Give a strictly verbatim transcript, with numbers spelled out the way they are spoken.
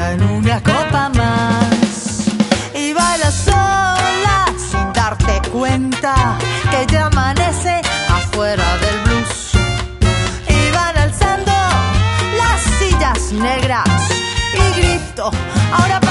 ahora en una copa más. Y baila sola sin darte cuenta que ya amanece afuera del blues. Y van alzando las sillas negras y grito, ahora